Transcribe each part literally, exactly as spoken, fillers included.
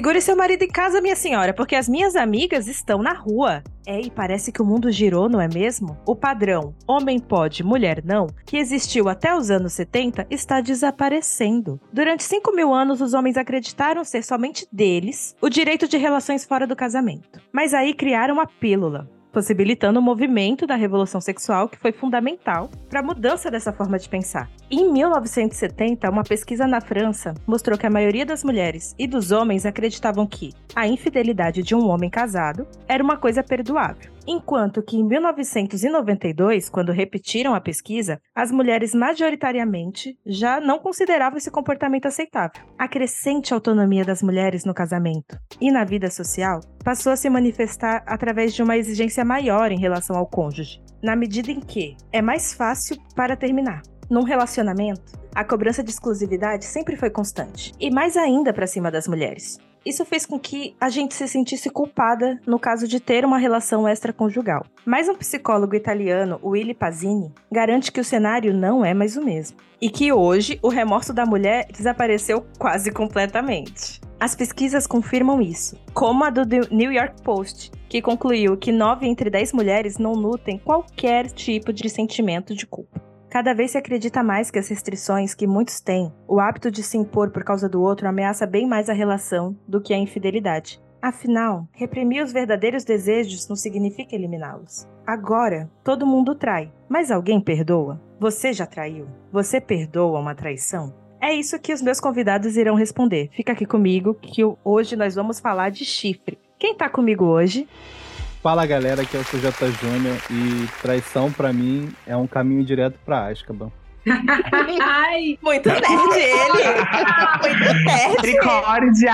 Segure seu marido em casa, minha senhora, porque as minhas amigas estão na rua. É, e parece que o mundo girou, não é mesmo? O padrão homem pode, mulher não, que existiu até os anos setenta, está desaparecendo. Durante cinco mil anos, os homens acreditaram ser somente deles o direito de relações fora do casamento. Mas aí criaram a pílula, possibilitando o movimento da revolução sexual que foi fundamental para a mudança dessa forma de pensar. Em mil novecentos e setenta, uma pesquisa na França mostrou que a maioria das mulheres e dos homens acreditavam que a infidelidade de um homem casado era uma coisa perdoável. Enquanto que em mil novecentos e noventa e dois, quando repetiram a pesquisa, as mulheres majoritariamente já não consideravam esse comportamento aceitável. A crescente autonomia das mulheres no casamento e na vida social passou a se manifestar através de uma exigência maior em relação ao cônjuge, na medida em que é mais fácil para terminar. Num relacionamento, a cobrança de exclusividade sempre foi constante, e mais ainda para cima das mulheres. Isso fez com que a gente se sentisse culpada no caso de ter uma relação extraconjugal. Mas um psicólogo italiano, Willy Pazzini, garante que o cenário não é mais o mesmo. E que hoje o remorso da mulher desapareceu quase completamente. As pesquisas confirmam isso, como a do The New York Post, que concluiu que nove entre dez mulheres não nutrem qualquer tipo de sentimento de culpa. Cada vez se acredita mais que as restrições que muitos têm, o hábito de se impor por causa do outro, ameaça bem mais a relação do que a infidelidade. Afinal, reprimir os verdadeiros desejos não significa eliminá-los. Agora, todo mundo trai, mas alguém perdoa? Você já traiu? Você perdoa uma traição? É isso que os meus convidados irão responder. Fica aqui comigo, que hoje nós vamos falar de chifre. Quem tá comigo hoje? Fala galera, aqui é o C J Júnior e traição pra mim é um caminho direto pra Azkaban. Ai, muito nerd ele! Muito nerd! Misericórdia!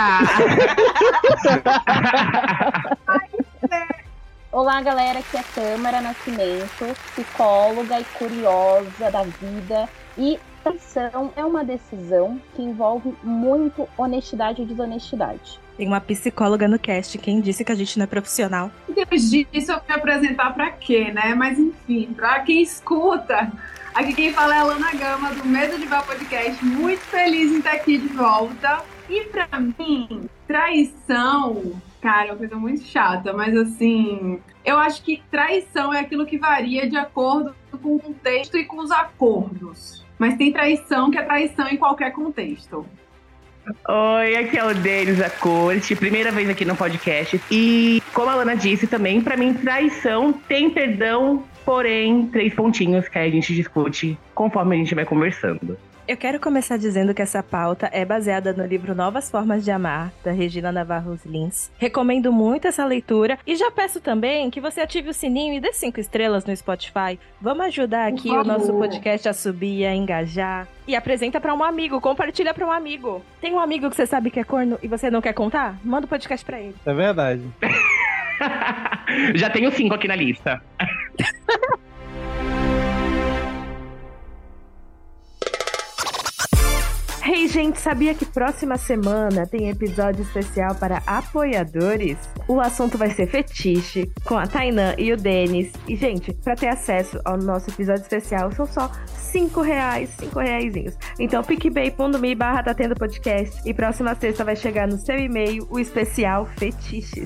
Olá galera, aqui é a Tâmara Nascimento, psicóloga e curiosa da vida. E traição é uma decisão que envolve muito honestidade e desonestidade. Tem uma psicóloga no cast, quem disse que a gente não é profissional? Depois disso eu vou me apresentar pra quê, né? Mas enfim, pra quem escuta, aqui quem fala é a Lana Gama, do Medo de Bar Podcast, muito feliz em estar aqui de volta. E pra mim, traição, cara, é uma coisa muito chata, mas assim, eu acho que traição é aquilo que varia de acordo com o contexto e com os acordos. Mas tem traição que é traição em qualquer contexto. Oi, aqui é o Denis da Corte, primeira vez aqui no podcast. E como a Lana disse também, pra mim traição tem perdão, porém três pontinhos que a gente discute conforme a gente vai conversando. Eu quero começar dizendo que essa pauta é baseada no livro Novas Formas de Amar, da Regina Navarro Lins. Recomendo muito essa leitura e já peço também que você ative o sininho e dê cinco estrelas no Spotify. Vamos ajudar aqui o nosso podcast a subir, a engajar. E apresenta pra um amigo, compartilha pra um amigo. Tem um amigo que você sabe que é corno e você não quer contar? Manda o podcast pra ele. É verdade. Já tenho cinco aqui na lista. Hey, gente, sabia que próxima semana tem episódio especial para apoiadores? O assunto vai ser fetiche, com a Tainã e o Denis. E, gente, para ter acesso ao nosso episódio especial, são só cinco reais, cinco reaisinhos. Então, picpay.me barra tá tendo podcast. E próxima sexta vai chegar no seu e-mail o especial Fetiches.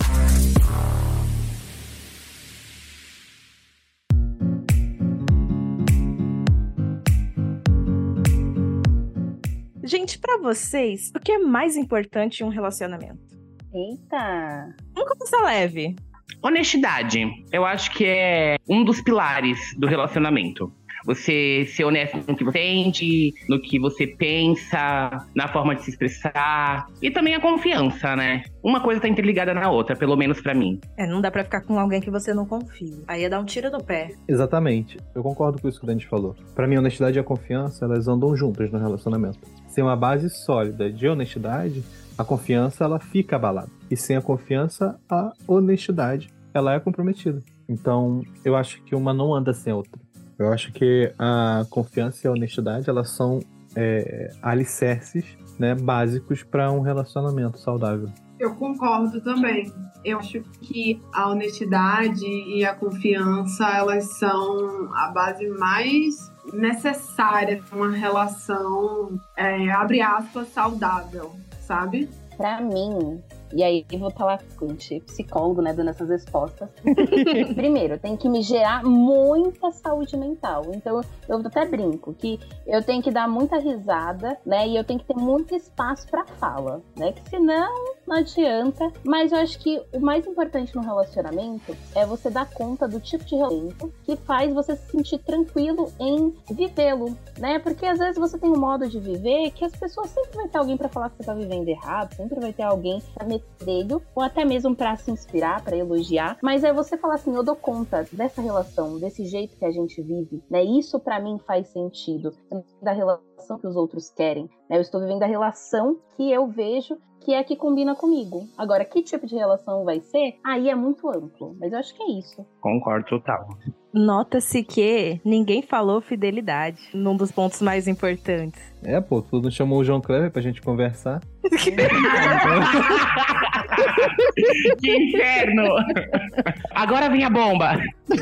Gente, pra vocês, o que é mais importante em um relacionamento? Eita! Vamos começar leve. Honestidade, eu acho que é um dos pilares do relacionamento. Você ser honesto no que você sente, no que você pensa, na forma de se expressar. E também a confiança, né? Uma coisa tá interligada na outra, pelo menos pra mim. É, não dá pra ficar com alguém que você não confia. Aí é dar um tiro no pé. Exatamente. Eu concordo com isso que o Dante falou. Pra mim, a honestidade e a confiança, elas andam juntas no relacionamento. Sem uma base sólida de honestidade, a confiança, ela fica abalada. E sem a confiança, a honestidade, ela é comprometida. Então, eu acho que uma não anda sem a outra. Eu acho que a confiança e a honestidade, elas são é, alicerces, né, básicos para um relacionamento saudável. Eu concordo também. Eu acho que a honestidade e a confiança, elas são a base mais necessária de uma relação, é, abre aspas, saudável, sabe? Pra mim, e aí eu vou estar lá com psicólogo, né, dando essas respostas. Primeiro, tem que me gerar muita saúde mental. Então, eu até brinco que eu tenho que dar muita risada, né, e eu tenho que ter muito espaço pra fala, né, que senão não adianta. Mas eu acho que o mais importante no relacionamento é você dar conta do tipo de relacionamento que faz você se sentir tranquilo em vivê-lo, né, porque às vezes você tem um modo de viver que as pessoas sempre vai ter alguém pra falar que você tá vivendo errado, sempre vai ter alguém pra meter dedo, ou até mesmo pra se inspirar, pra elogiar, mas é você falar assim, eu dou conta dessa relação, desse jeito que a gente vive, né, isso pra mim faz sentido, da relação que os outros querem, né, eu estou vivendo a relação que eu vejo que é que combina comigo. Agora, que tipo de relação vai ser? Aí é muito amplo, mas eu acho que é isso. Concordo total. Nota-se que ninguém falou fidelidade num dos pontos mais importantes. É, pô, tu não chamou o João Kleber pra gente conversar? Que inferno! Agora vem a bomba!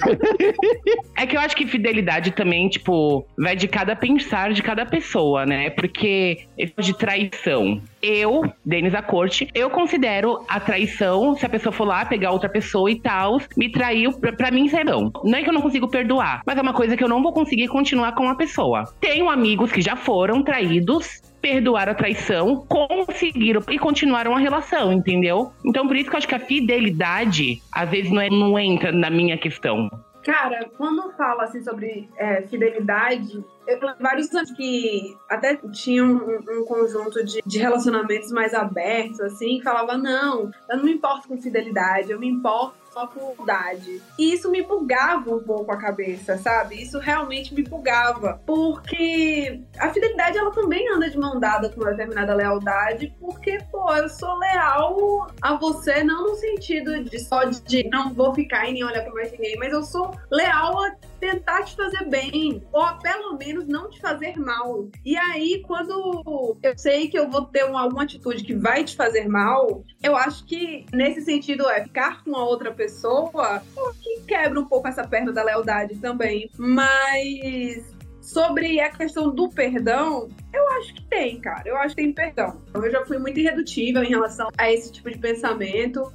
É que eu acho que fidelidade também, tipo, vai de cada pensar de cada pessoa, né? Porque de traição. Eu, Denisa Corte, eu considero a traição, se a pessoa for lá pegar outra pessoa e tal, me traiu, pra, pra mim, serão. Não é que eu não consigo perdoar, mas é uma coisa que eu não vou conseguir continuar com a pessoa. Tenho amigos que já foram traídos, perdoaram a traição, conseguiram e continuaram a relação, entendeu? Então, por isso que eu acho que a fidelidade, às vezes, não, é, não entra na minha questão. Cara, quando fala assim sobre é, fidelidade, eu lembro vários anos que até tinham um, um conjunto de, de relacionamentos mais abertos, assim, que falava, não, eu não me importo com fidelidade, eu me importo só com lealdade. E isso me bugava um pouco a cabeça, sabe? Isso realmente me bugava, porque a fidelidade, ela também anda de mão dada com uma determinada lealdade, porque, pô, eu sou leal a você, não no sentido de só de não vou ficar e nem olhar pra mais ninguém, mas eu sou leal a tentar te fazer bem, ou a, pelo menos não te fazer mal. E aí, quando eu sei que eu vou ter uma, alguma atitude que vai te fazer mal, eu acho que nesse sentido é ficar com a outra pessoa, que quebra um pouco essa perna da lealdade também. Mas sobre a questão do perdão, eu acho que tem, cara. Eu acho que tem perdão. Eu já fui muito irredutível em relação a esse tipo de pensamento,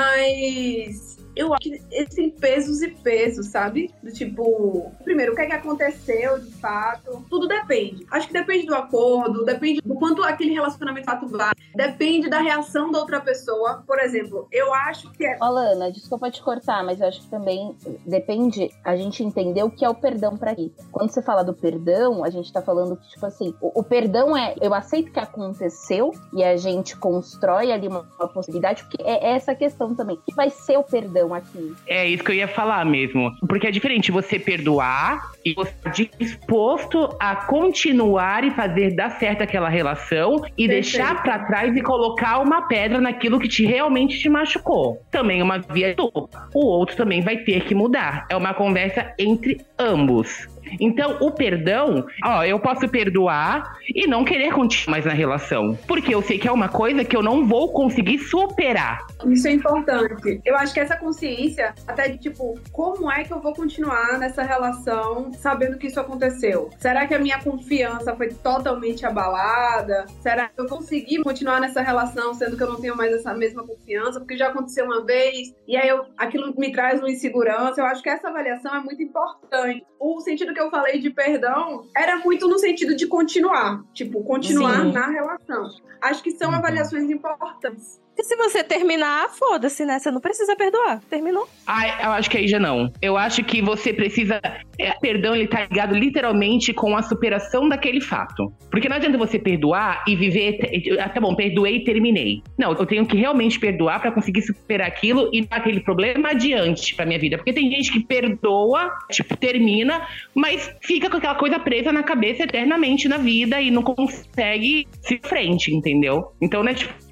mas eu acho que existem pesos e pesos, sabe? Do tipo, primeiro, o que é que aconteceu de fato? Tudo depende. Acho que depende do acordo, depende do quanto aquele relacionamento de fato vai, depende da reação da outra pessoa. Por exemplo, eu acho que é... Alana, desculpa te cortar, mas eu acho que também depende a gente entender o que é o perdão pra ti. Quando você fala do perdão, a gente tá falando que, tipo assim, o, o perdão é, eu aceito que aconteceu e a gente constrói ali uma, uma possibilidade, porque é essa questão também. O que vai ser o perdão aqui? É isso que eu ia falar mesmo. Porque é diferente você perdoar e você estar disposto a continuar e fazer dar certo aquela relação e Perfeito. Deixar pra trás e colocar uma pedra naquilo que te realmente te machucou. Também uma via dupla. O outro também vai ter que mudar. É uma conversa entre ambos. Então, o perdão, ó, eu posso perdoar e não querer continuar mais na relação. Porque eu sei que é uma coisa que eu não vou conseguir superar. Isso é importante. Eu acho que essa consciência, até de tipo, como é que eu vou continuar nessa relação sabendo que isso aconteceu? Será que a minha confiança foi totalmente abalada? Será que eu consegui continuar nessa relação sendo que eu não tenho mais essa mesma confiança? Porque já aconteceu uma vez e aí eu, aquilo me traz uma insegurança. Eu acho que essa avaliação é muito importante. O sentido que eu falei de perdão era muito no sentido de continuar. Tipo, continuar Sim. na relação. Acho que são avaliações importantes. E se você terminar, foda-se, né? Você não precisa perdoar. Terminou. Ah, eu acho que aí já não. Eu acho que você precisa... É, perdão, ele tá ligado literalmente com a superação daquele fato. Porque não adianta você perdoar e viver... Ah, tá bom, perdoei e terminei. Não, eu tenho que realmente perdoar pra conseguir superar aquilo e dar aquele problema adiante pra minha vida. Porque tem gente que perdoa, tipo, termina, mas fica com aquela coisa presa na cabeça eternamente na vida e não consegue se frente, entendeu? Então, né, tipo, vai...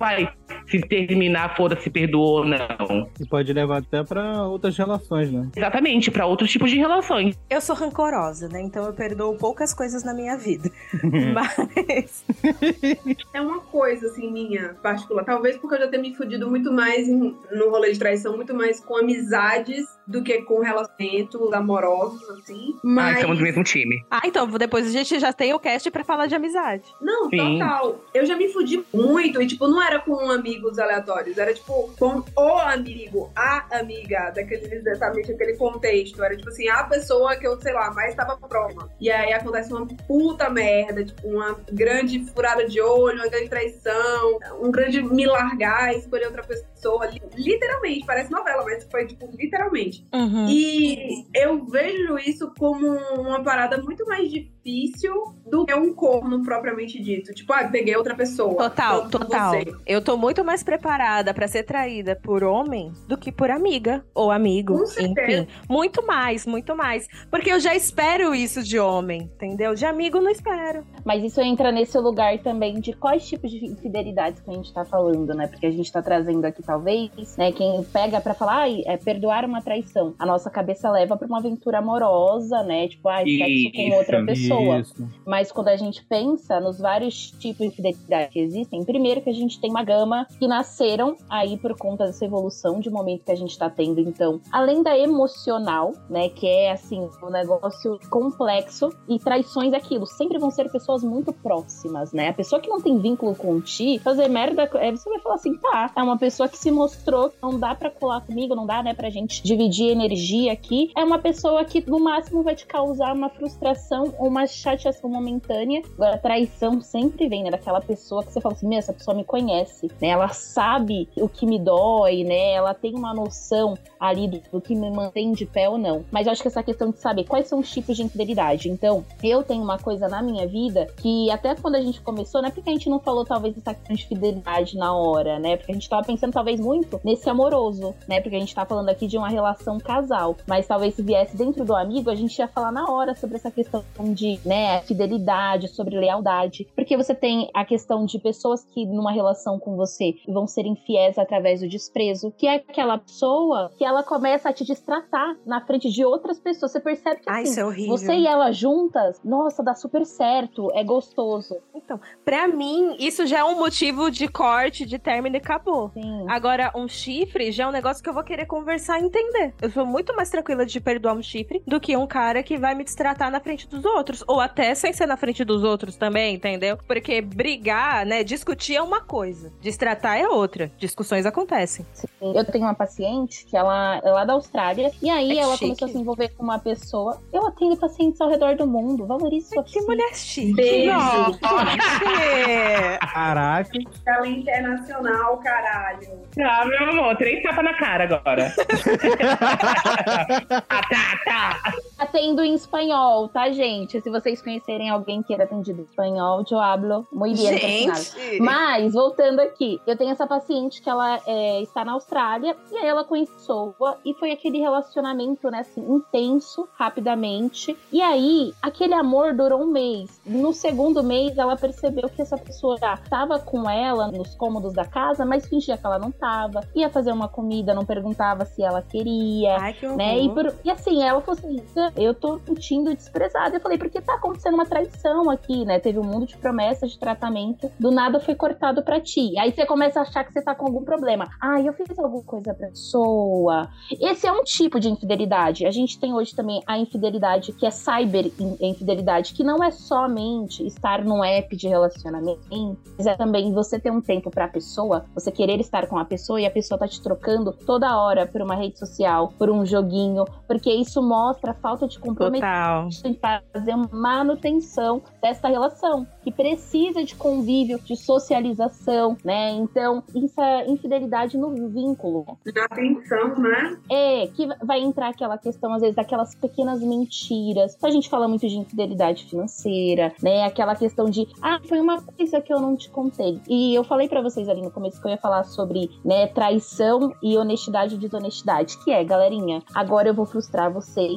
Se terminar, foda-se, perdoou ou não. E pode levar até pra outras relações, né? Exatamente, pra outros tipos de relações. Eu sou rancorosa, né? Então eu perdoo poucas coisas na minha vida. Mas... É uma coisa, assim, minha particular. Talvez porque eu já tenha me fudido muito mais em, no rolê de traição, muito mais com amizades do que com relacionamentos amorosos, assim. Mas... Ah, estamos no mesmo time. Ah, então depois a gente já tem o cast pra falar de amizade. Não, Sim. total. Eu já me fudi muito e, tipo, não era com amigos aleatórios. Era, tipo, com o amigo, a amiga, daquele, exatamente aquele contexto. Era, tipo assim, a pessoa que eu, sei lá, mais tava próxima. E aí acontece uma puta merda, tipo, uma grande furada de olho, uma grande traição, um grande me largar e escolher outra pessoa. Literalmente, parece novela, mas foi, tipo, literalmente. Uhum. E eu vejo isso como uma parada muito mais difícil do que um corno propriamente dito. Tipo, ah, peguei outra pessoa. Total, tô com total. você. Eu tô muito mais preparada pra ser traída por homem do que por amiga ou amigo. Com certeza. Enfim, muito mais, muito mais. Porque eu já espero isso de homem, entendeu? De amigo não espero. Mas isso entra nesse lugar também de quais tipos de infidelidades que a gente tá falando, né? Porque a gente tá trazendo aqui, talvez, né? Quem pega pra falar, ai, é perdoar uma traição. A nossa cabeça leva pra uma aventura amorosa, né? Tipo, ai, sexo com outra pessoa. Isso. Mas quando a gente pensa nos vários tipos de infidelidade que existem, primeiro que a gente tem uma gama que nasceram aí por conta dessa evolução de momento que a gente tá tendo. Então, além da emocional, né? Que é, assim, um negócio complexo. E traições é aquilo. Sempre vão ser pessoas muito próximas, né? A pessoa que não tem vínculo com ti, fazer merda, você vai falar assim, tá, é uma pessoa que se mostrou que não dá pra colar comigo, não dá, né, pra gente dividir energia aqui. É uma pessoa que, no máximo, vai te causar uma frustração ou uma chateação momentânea. Agora, a traição sempre vem, né, daquela pessoa que você fala assim, meu, essa pessoa me conhece, né? Ela sabe o que me dói, né? Ela tem uma noção ali do, do que me mantém de pé ou não. Mas eu acho que essa questão de saber quais são os tipos de infidelidade. Então, eu tenho uma coisa na minha vida que até quando a gente começou, não é porque a gente não falou talvez essa questão de fidelidade na hora, né? Porque a gente tava pensando talvez muito nesse amoroso, né? Porque a gente tá falando aqui de uma relação casal. Mas talvez se viesse dentro do amigo, a gente ia falar na hora sobre essa questão de, né, fidelidade, sobre lealdade. Porque você tem a questão de pessoas que numa relação com você vão ser infiéis através do desprezo, que é aquela pessoa que ela começa a te destratar na frente de outras pessoas. Você percebe que Ai, assim, isso é horrível. você e ela juntas, nossa, dá super certo, é gostoso. Então, pra mim, isso já é um motivo de corte, de término e acabou. Sim. Agora, um chifre já é um negócio que eu vou querer conversar e entender. Eu sou muito mais tranquila de perdoar um chifre do que um cara que vai me destratar na frente dos outros. Ou até sem ser na frente dos outros também, entendeu? Porque brigar, né, discutir é uma coisa. Destratar é outra. Discussões acontecem. Sim. Eu tenho uma paciente que ela é lá da Austrália, e aí É ela chique. começou a se envolver com uma pessoa. Eu atendo pacientes ao redor do mundo. Valorize sua Que paciente. mulher chique. Beijo. Nossa. Caraca. Ela é internacional, caralho. Ah, meu amor, três tapas na cara agora. ah, tá, tá. Atendo em espanhol, tá, gente? Se vocês conhecerem alguém que era atendido em espanhol, eu hablo muito bem. Gente. Mas, voltando aqui, eu tenho essa paciente que ela é, está na Austrália, e aí ela conheceu, e foi aquele relacionamento, né, assim, intenso, rapidamente. E aí, aquele amor durou um mês. No segundo mês, ela percebeu que essa pessoa já estava com ela nos cômodos da casa, mas fingia que ela não estava. Ia fazer uma comida, não perguntava se ela queria. Ai, que horror. Né? E, por, e assim, ela falou assim, eu tô sentindo desprezada. Eu falei, porque tá acontecendo uma traição aqui, né? Teve um mundo de promessas, de tratamento, do nada foi cortado pra ti. Aí você começa a achar que você tá com algum problema. Ah, eu fiz alguma coisa pra pessoa. Esse é um tipo de infidelidade. A gente tem hoje também a infidelidade, que é cyber infidelidade, que não é somente estar num app de relacionamento, mas é também você ter um tempo pra pessoa, você querer estar com a pessoa e a pessoa tá te trocando toda hora por uma rede social, por um joguinho, porque isso mostra a falta de comprometimento Total. em fazer uma manutenção dessa relação, que precisa de convívio, de socialização, né? Então, essa infidelidade no vínculo. Na atenção, né? É, que vai entrar aquela questão, às vezes, daquelas pequenas mentiras. A gente fala muito de infidelidade financeira, né? Aquela questão de, ah, foi uma coisa que eu não te contei. E eu falei pra vocês ali no começo que eu ia falar sobre, né, traição e honestidade e desonestidade, que é, galerinha, agora eu vou frustrar vocês, apeguem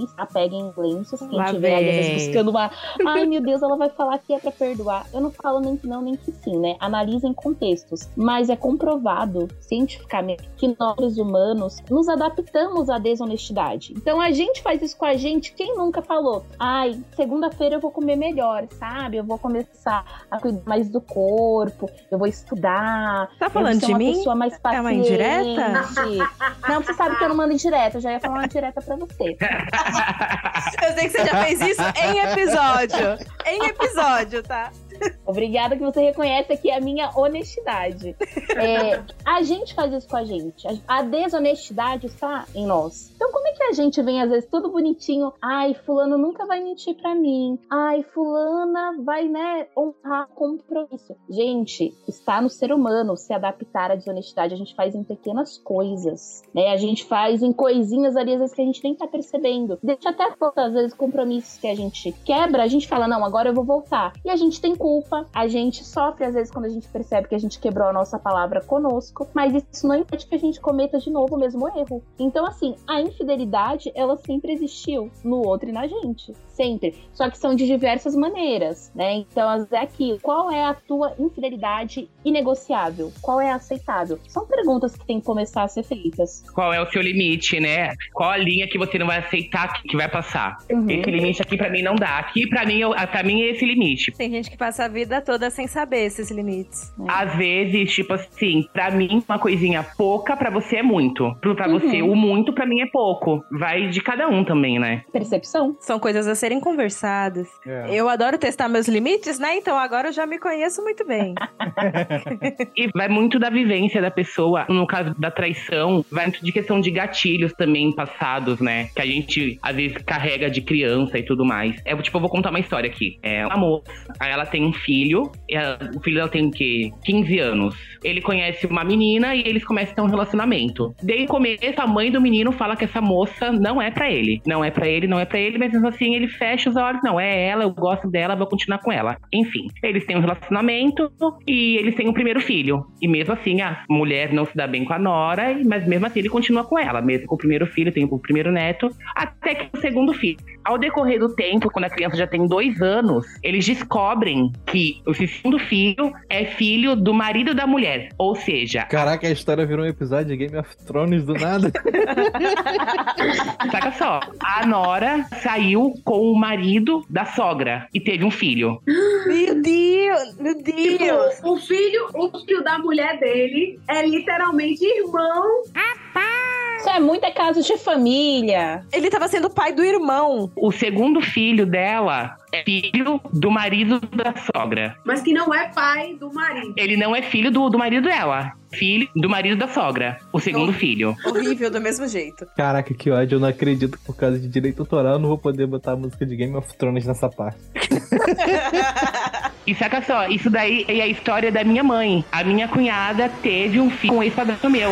seguem lenços. Quem Lá tiver aí, às vem. vezes, buscando uma... Ai, meu Deus, ela vai falar que é pra perdoar. Eu não falo nem que não, nem que sim, né? Analisem contextos. Mas é comprovado, cientificamente, que nós, humanos, nos adaptamos à desonestidade. Então, a gente faz isso com a gente. Quem nunca falou? Ai, segunda-feira eu vou comer melhor, sabe? Eu vou começar a cuidar mais do corpo. Eu vou estudar. Tá falando eu vou ser de uma mim? pessoa mais paciente. É uma indireta? Não, você sabe que eu não mando indireta. Eu já ia falar uma indireta pra você. Eu sei que você já fez isso em episódio. Em episódio, tá? Obrigada que você reconhece aqui a minha honestidade. É, a gente faz isso com a gente. A desonestidade está em nós. Então como é que a gente vem, às vezes, tudo bonitinho? Ai, fulano nunca vai mentir pra mim. Ai, fulana vai, né, honrar o compromisso. Gente, está no ser humano se adaptar à desonestidade. A gente faz em pequenas coisas, né? A gente faz em coisinhas ali, às vezes, que a gente nem tá percebendo. Deixa até fora, às vezes, compromissos que a gente quebra. A gente fala, não, agora eu vou voltar. E a gente tem culpa, a gente sofre às vezes quando a gente percebe que a gente quebrou a nossa palavra conosco, mas isso não impede que a gente cometa de novo o mesmo erro. Então, assim, a infidelidade, ela sempre existiu no outro e na gente, sempre. Só que são de diversas maneiras, né? Então, é aquilo. Qual é a tua infidelidade inegociável? Qual é a aceitável? São perguntas que tem que começar a ser feitas. Qual é o seu limite, né? Qual a linha que você não vai aceitar que vai passar? Uhum. Esse limite aqui pra mim não dá. Aqui pra mim, eu, pra mim é esse limite. Tem gente que passa a vida toda sem saber esses limites. Às vezes, tipo assim, pra mim, uma coisinha pouca, pra você é muito. Pra Uhum. você, o muito, pra mim é pouco. Vai de cada um também, né? Percepção. São coisas a serem conversadas. É. Eu adoro testar meus limites, né? Então agora eu já me conheço muito bem. E vai muito da vivência da pessoa. No caso da traição, vai muito de questão de gatilhos também passados, né? Que a gente, às vezes, carrega de criança e tudo mais. É, tipo, eu vou contar uma história aqui. É uma moça, aí ela tem um filho. E a, o filho dela tem o quê? quinze anos. Ele conhece uma menina e eles começam a ter um relacionamento. Desde o começo, a mãe do menino fala que essa moça não é pra ele. Não é pra ele, não é pra ele, mas mesmo assim ele fecha os olhos. Não, é ela, eu gosto dela, vou continuar com ela. Enfim, eles têm um relacionamento e eles têm um primeiro filho. E mesmo assim, a mulher não se dá bem com a nora, mas mesmo assim ele continua com ela. Mesmo com o primeiro filho, tem o primeiro neto, até que o segundo filho. Ao decorrer do tempo, quando a criança já tem dois anos, eles descobrem que o segundo filho é filho do marido da mulher. Ou seja... Caraca, a história virou um episódio de Game of Thrones do nada. Saca só, a nora saiu com o marido da sogra e teve um filho. Meu Deus! Meu Deus! Tipo, o filho, o filho da mulher dele é literalmente irmão. Isso é muito é caso de família. Ele tava sendo pai do irmão. O segundo filho dela é filho do marido da sogra. Mas que não é pai do marido. Ele não é filho do, do marido dela. Filho do marido da sogra. O segundo Oh. filho. Horrível do mesmo jeito. Caraca, que ódio. Eu não acredito que por causa de direito autoral eu não vou poder botar a música de Game of Thrones nessa parte. E saca só, isso daí é a história da minha mãe. A minha cunhada teve um filho com um ex-padrasto meu.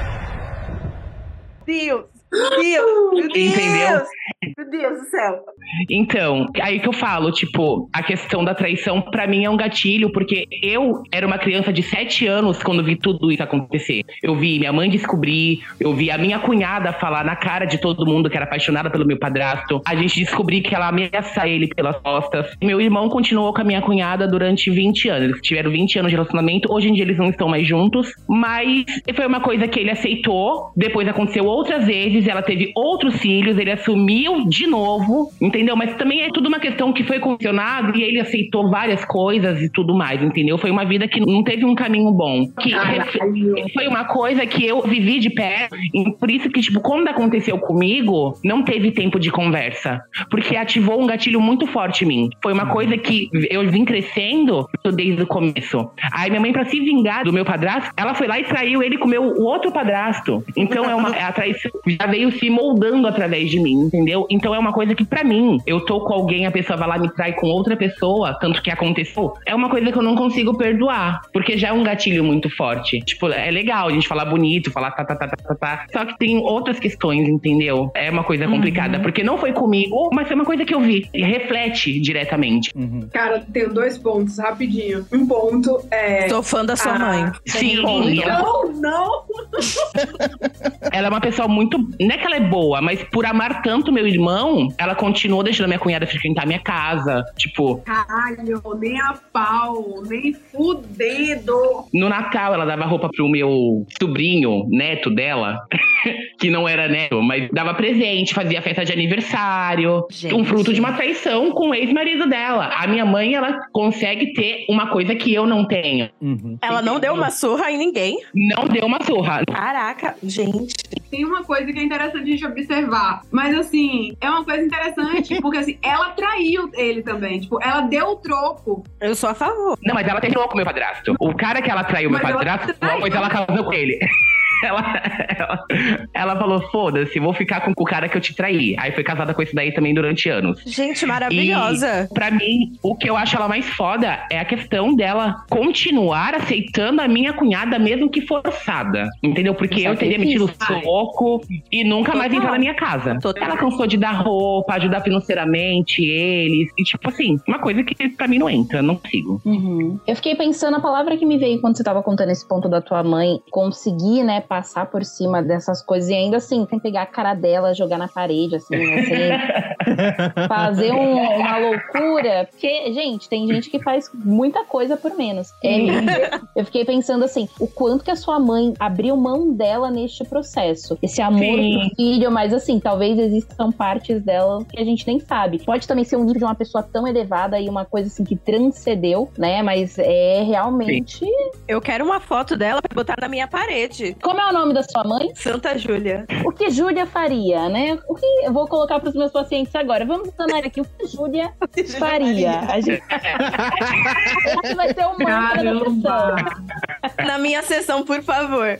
Deus! Meu Deus! Meu Deus! Entendeu? Meu Deus do céu! Então, aí que eu falo, tipo, a questão da traição pra mim é um gatilho, porque eu era uma criança de sete anos quando vi tudo isso acontecer. Eu vi minha mãe descobrir, eu vi a minha cunhada falar na cara de todo mundo que era apaixonada pelo meu padrasto. A gente descobriu que ela ameaçava ele pelas costas. Meu irmão continuou com a minha cunhada durante vinte anos. Eles tiveram vinte anos de relacionamento. Hoje em dia eles não estão mais juntos, mas foi uma coisa que ele aceitou. Depois aconteceu outras vezes, ela teve outros filhos, ele assumiu de novo, entendeu? Mas também é tudo uma questão que foi condicionado e ele aceitou várias coisas e tudo mais, entendeu? Foi uma vida que não teve um caminho bom. Que foi uma coisa que eu vivi de perto, e por isso que, tipo, quando aconteceu comigo, não teve tempo de conversa, porque ativou um gatilho muito forte em mim. Foi uma coisa que eu vim crescendo desde o começo. Aí minha mãe, pra se vingar do meu padrasto, ela foi lá e traiu ele com o meu o outro padrasto. Então é uma, a traição já veio se moldando através de mim, entendeu? Então é uma coisa que pra mim, eu tô com alguém, a pessoa vai lá e me trai com outra pessoa, tanto que aconteceu, é uma coisa que eu não consigo perdoar, porque já é um gatilho muito forte. Tipo, é legal a gente falar bonito, falar tá, tá, tá, tá, tá, tá. Só que tem outras questões, entendeu? É uma coisa complicada, uhum. Porque não foi comigo, mas foi uma coisa que eu vi. E reflete diretamente. Uhum. Cara, tenho dois pontos, rapidinho. Um ponto é... Sou fã da sua ah, mãe. Sim. Não, não! Ela é uma pessoa muito não é que ela é boa, mas por amar tanto meu irmão, ela continuou deixando a minha cunhada frequentar a minha casa. Tipo... Caralho, nem a pau, nem fudendo. No Natal, ela dava roupa pro meu sobrinho, neto dela, que não era neto, mas dava presente, fazia festa de aniversário. Gente. Um fruto de uma traição com o ex-marido dela. A minha mãe, ela consegue ter uma coisa que eu não tenho. Uhum. Ela não deu uma surra em ninguém? Não deu uma surra. Caraca, gente. Tem uma coisa que é interessante a gente observar, mas assim, é uma coisa interessante, porque assim, ela traiu ele também, tipo, ela deu o troco. Eu sou a favor. Não, mas ela terminou com o meu padrasto. O cara que ela traiu, meu padrasto, depois ela casou com ele. Ela, ela, ela falou, foda-se, vou ficar com o cara que eu te traí. Aí foi casada com esse daí também durante anos. Gente, maravilhosa. E, pra mim, o que eu acho ela mais foda é a questão dela continuar aceitando a minha cunhada, mesmo que forçada. Entendeu? Porque eu teria metido soco e nunca Total. mais entrar na minha casa. Total. Ela cansou de dar roupa, ajudar financeiramente eles. E tipo assim, uma coisa que pra mim não entra, não consigo. Uhum. Eu fiquei pensando, a palavra que me veio quando você tava contando esse ponto da tua mãe, conseguir, né, passar por cima dessas coisas e ainda assim, sem pegar a cara dela, jogar na parede, assim, assim fazer um, uma loucura, porque, gente, tem gente que faz muita coisa por menos. É, eu fiquei pensando assim, o quanto que a sua mãe abriu mão dela neste processo, esse amor Sim. pro filho, mas assim, talvez existam partes dela que a gente nem sabe. Pode também ser um nível de uma pessoa tão elevada e uma coisa assim que transcendeu, né, mas é realmente... Sim. Eu quero uma foto dela pra botar na minha parede. Como é o nome da sua mãe? Santa Júlia. O que Júlia faria, né? O que eu vou colocar para os meus pacientes agora? Vamos sanar aqui o que Júlia faria. A gente... Esse vai ser o mantra da sessão. Na minha sessão, por favor.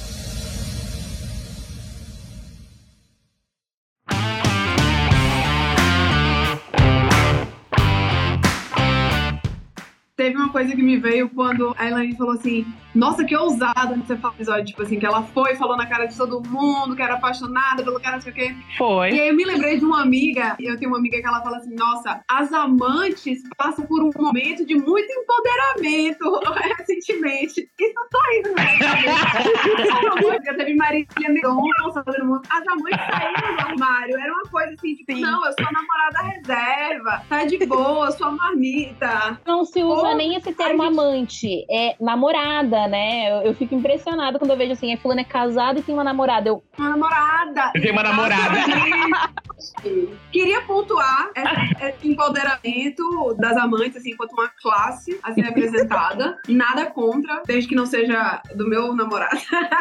Teve uma coisa que me veio quando a Elaine falou assim, nossa, que ousada você falar episódio, tipo assim, que ela foi, falou na cara de todo mundo, que era apaixonada pelo cara, não sei o quê. Foi. E aí eu me lembrei de uma amiga, eu tenho uma amiga que ela fala assim, nossa, as amantes passam por um momento de muito empoderamento recentemente. Isso só isso, né? Já teve Marília Mendonça, todo mundo. As amantes saíram do armário, era uma coisa assim, tipo, Sim. não, eu sou a namorada reserva, tá de boa, sou a marmita. Não se usa nem esse termo gente... amante, é namorada, né? Eu, eu fico impressionada quando eu vejo assim, a fulana é casada e tem uma namorada. Eu... Uma namorada! Eu tenho uma namorada. Queria pontuar esse, esse empoderamento das amantes, assim, enquanto uma classe assim representada. Nada contra, desde que não seja do meu namorado.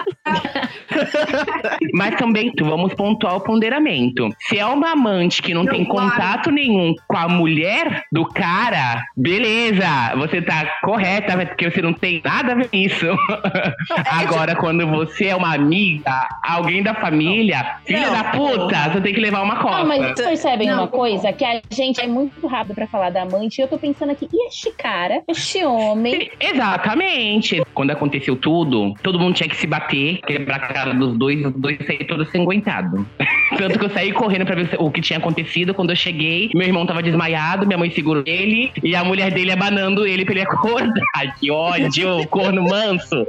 Mas também vamos pontuar o ponderamento. Se é uma amante que não, não tem claro. contato nenhum com a mulher do cara, beleza, você tá correta, porque você não tem nada a ver com isso. Não, é Agora, de... quando você é uma amiga, alguém da família, filha não, da puta, não. você tem que levar uma costa. Não, mas vocês percebem não, uma coisa? Que a gente é muito rápido pra falar da amante, e eu tô pensando aqui, e este cara, este homem? Exatamente. Quando aconteceu tudo, todo mundo tinha que se bater, quebrar a cara dos dois, os dois saíram todos sanguentados. Tanto que eu saí correndo pra ver o que tinha acontecido. Quando eu cheguei, meu irmão tava desmaiado, minha mãe segurou ele, e a mulher dele abanando ele pra ele acordar. Que ódio, corno manso.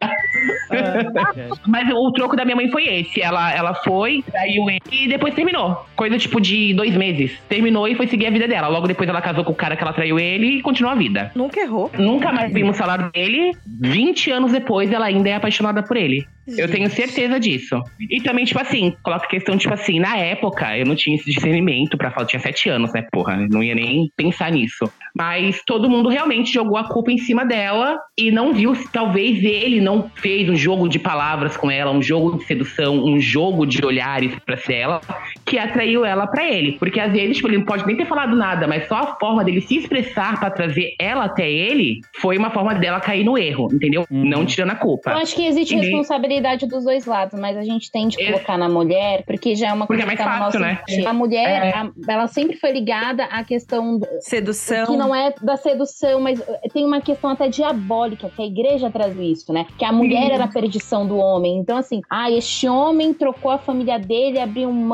Mas o troco da minha mãe foi esse. Ela, ela foi, traiu ele e depois terminou. Coisa tipo de dois meses. Terminou e foi seguir a vida dela. Logo depois ela casou com o cara que ela traiu ele e continuou a vida. Nunca errou. Nunca mais vimos falar dele. vinte anos depois ela ainda é apaixonada por ele. Eu tenho certeza disso. E também, tipo assim, coloca a questão, tipo assim, na época eu não tinha esse discernimento pra falar, eu tinha sete anos, né, porra, não ia nem pensar nisso. Mas todo mundo realmente jogou a culpa em cima dela e não viu se talvez ele não fez um jogo de palavras com ela, um jogo de sedução, um jogo de olhares pra ela, que atraiu ela pra ele. Porque às vezes, tipo, ele não pode nem ter falado nada, mas só a forma dele se expressar pra trazer ela até ele foi uma forma dela cair no erro, entendeu? Hum. Não tirando a culpa. Eu acho que existe e responsabilidade dos dois lados, mas a gente tende a colocar na mulher, porque já é uma coisa porque é que tá mais fácil, no nosso né? A mulher, é. a, ela sempre foi ligada à questão... Sedução. Que não é da sedução, mas tem uma questão até diabólica, que a igreja traz isso, né? Que a mulher hum. era a perdição do homem. Então, assim, ah, este homem trocou a família dele, abriu mão,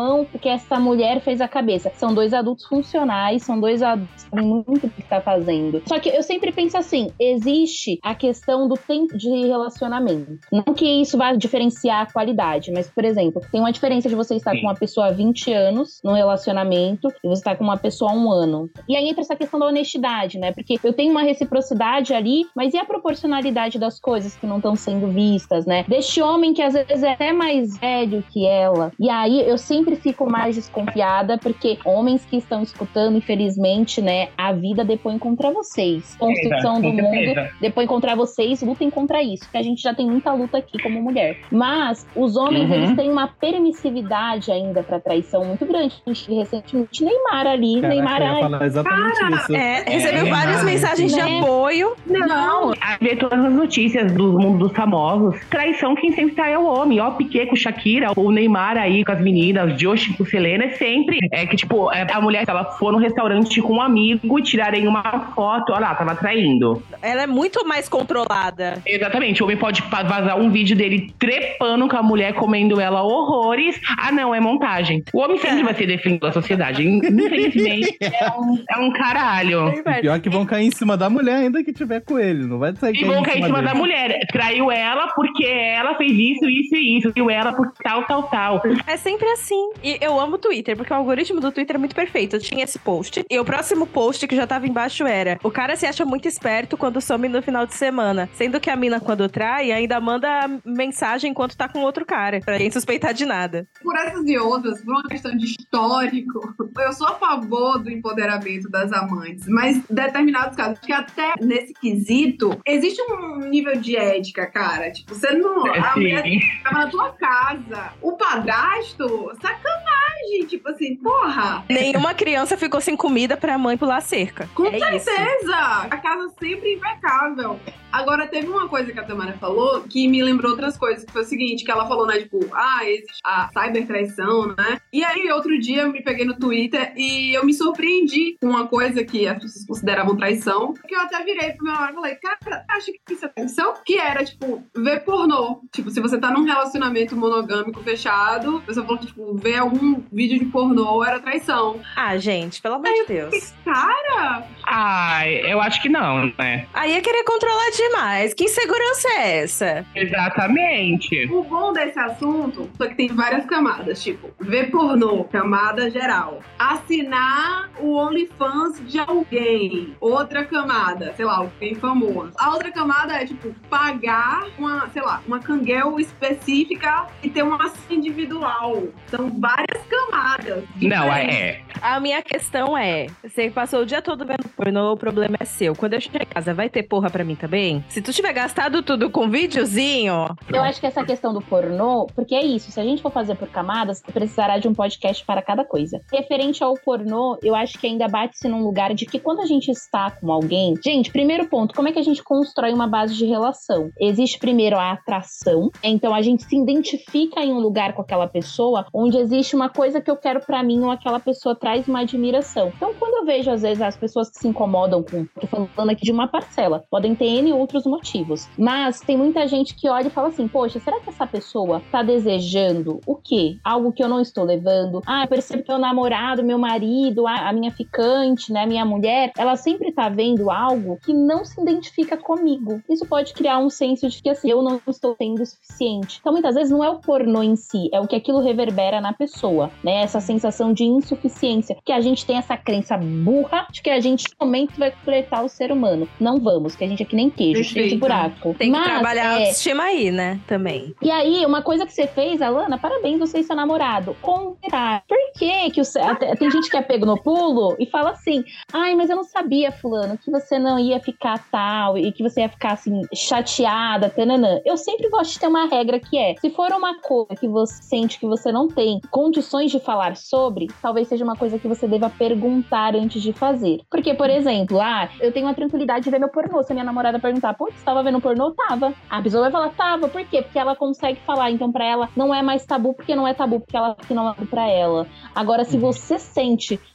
porque essa mulher fez a cabeça. São dois adultos funcionais, são dois adultos que sabem muito o que tá fazendo. Só que eu sempre penso assim, existe a questão do tempo de relacionamento. Não que isso vá diferenciar a qualidade, mas, por exemplo, tem uma diferença de você estar Sim. com uma pessoa há vinte anos no relacionamento e você estar com uma pessoa há um ano. E aí entra essa questão da honestidade, né? Porque eu tenho uma reciprocidade ali, mas e a proporcionalidade das coisas que não estão sendo vistas, né? Deste homem que às vezes é até mais velho que ela. E aí eu sempre fico mais desconfiada, porque homens que estão escutando, infelizmente, né, a vida depõe contra vocês. Construção do mundo depõe contra vocês, lutem contra isso, porque a gente já tem muita luta aqui como mulher. Mas os homens, uhum. eles têm uma permissividade ainda pra traição muito grande. A gente recentemente Neymar ali, Caraca, Neymar... Eu ia falar exatamente Cara, isso. É, recebeu é, várias é, mensagens é. de apoio. Não, a ver todas as notícias do mundo dos famosos. Traição, quem sempre trai é o homem. Ó, Piquet com Shakira, o Neymar aí com as meninas, Josh com Selena, é sempre. É que, tipo, a mulher, se ela for no restaurante com um amigo e tirarem uma foto, olha lá, tava traindo. Ela é muito mais controlada. Exatamente, o homem pode vazar um vídeo dele trepando com a mulher, comendo ela horrores. Ah, não, é montagem. O homem sempre é. vai ser definido da sociedade. Infelizmente, é um, é um caralho. E pior que vão cair em cima da mulher ainda que tiver com ele, não vai sair. E vão cair em cima dele. da mulher. Traiu ela porque ela fez isso, isso e isso. Traiu ela por tal, tal, tal. É sempre assim. E eu amo o Twitter, porque o algoritmo do Twitter é muito perfeito. Eu tinha esse post. E o próximo post que já tava embaixo era: o cara se acha muito esperto quando some no final de semana. Sendo que a mina, quando trai, ainda manda mensagem enquanto tá com outro cara. Pra gente suspeitar de nada. Por essas e outras, por uma questão de histórico, eu sou a favor do empoderamento das amantes. Mas em determinados casos, que até nesse quesito, existe um nível de ética, cara. Tipo, você não... É, a mulher tava na tua casa. O padrasto, sacanagem. Tipo assim, porra. Nenhuma criança ficou sem comida pra mãe pular cerca. Com é certeza. Isso. A casa sempre impecável. Agora, teve uma coisa que a Tamara falou que me lembrou outras coisas, que foi o seguinte, que ela falou, né, tipo, ah, existe a cybertraição, né? E aí, outro dia, eu me peguei no Twitter e eu me surpreendi com uma coisa que as pessoas consideravam traição, que eu até virei pro meu hora e falei, cara, acha que isso é traição? Que era, tipo, ver pornô. Tipo, se você tá num relacionamento monogâmico fechado, a pessoa falou que, tipo, ver algum vídeo de pornô era traição. Ah, gente, pelo amor aí de Deus. Fiquei, cara... Ah, eu acho que não, né? Aí é querer controlar demais. Que insegurança é essa? Exatamente. O bom desse assunto, só que tem várias camadas, tipo, ver pornô, camada geral. Assinar o OnlyFans de alguém, outra camada, sei lá, alguém famoso. A outra camada é, tipo, pagar uma, sei lá, uma canguel específica e ter uma assina individual. São várias camadas. Não, é. A minha questão é, você passou o dia todo vendo pornô, o problema é seu. Quando eu chegar em casa, vai ter porra pra mim também? Se tu tiver gastado tudo com videozinho... Eu acho que essa questão do pornô, porque é isso, se a gente for fazer por camadas, precisará de um podcast para cada coisa. Referente ao pornô, eu acho que ainda bate-se num lugar de que quando a gente está com alguém... Gente, primeiro ponto, como é que a gente constrói uma base de relação? Existe primeiro a atração, então a gente se identifica em um lugar com aquela pessoa onde existe uma coisa que eu quero pra mim ou aquela pessoa traz uma admiração. Então, quando eu vejo, às vezes, as pessoas que se incomodam com... Tô falando aqui de uma parcela. Podem ter N outros motivos. Mas tem muita gente que olha e fala assim, poxa, será que essa pessoa tá desejando o quê? Algo que eu não estou levando? Ah, eu percebo que meu namorado, meu marido, a, a minha ficante, né, a minha mulher, ela sempre tá vendo algo que não se identifica comigo. Isso pode criar um senso de que, assim, eu não estou sendo o suficiente. Então, muitas vezes, não é o pornô em si, é o que aquilo reverbera na pessoa, né? Essa sensação de insuficiência, que a gente tem essa crença burra de que a gente somente vai completar o ser humano. Não vamos, que a gente é que nem queijo, cheio de buraco. Tem que Mas, trabalhar a é... autoestima aí, né? Também. E aí, uma coisa que você fez, Alana, parabéns, você e seu namorado, contar. Por que que o... tem gente que é pego no pulo e fala assim, ai, mas eu não sabia, fulano, que você não ia ficar tal e que você ia ficar, assim, chateada, tananã. Eu sempre gosto de ter uma regra que é, se for uma coisa que você sente que você não tem condições de falar sobre, talvez seja uma coisa que você deva perguntar antes de fazer. Porque, por exemplo, ah, eu tenho a tranquilidade de ver meu pornô. Se a minha namorada perguntar, pô, você tava vendo pornô? Tava. A pessoa vai falar, tava. Por quê? Porque ela consegue falar. Então, pra ela, não é mais tabu, porque não é tabu, porque ela que não é pra ela. Agora, se você sente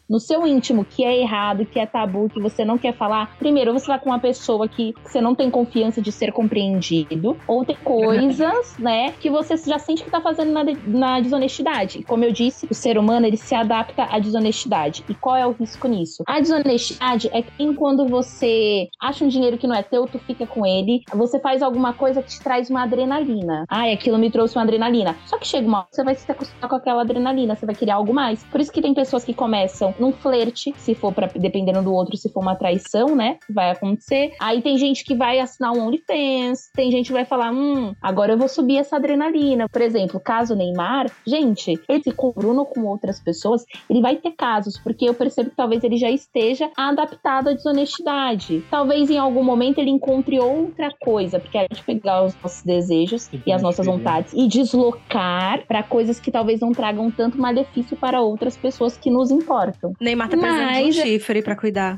no seu íntimo que é errado, que é tabu, que você não quer falar, primeiro, você vai com uma pessoa que você não tem confiança de ser compreendido, ou tem coisas, né, que você já sente que tá fazendo na, de, na desonestidade. Como eu disse, o ser humano, ele se adapta à desonestidade. E qual é o risco nisso? A desonestidade é que quando você acha um dinheiro que não é teu, tu fica com ele, você faz alguma coisa que te traz uma adrenalina. Ai, aquilo me trouxe uma adrenalina. Só que chega uma hora, você vai se acostumar com aquela adrenalina, você vai querer algo mais. Por isso que tem pessoas que começam num flerte, se for pra, dependendo do outro, se for uma traição, né, vai acontecer. Aí tem gente que vai assinar um OnlyFans, tem gente que vai falar, hum, agora eu vou subir essa adrenalina. Por exemplo, o caso Neymar, gente, ele se com o Bruno ou com outras pessoas, ele vai ter casos, porque eu percebo que talvez ele já esteja adaptado à desonestidade. Talvez em algum momento ele encontre outra coisa, porque a gente pegar os nossos desejos e, e as nossas vontades e deslocar para coisas que talvez não tragam tanto malefício para outras pessoas que nos importam. Neymar tá precisando de um chifre pra cuidar.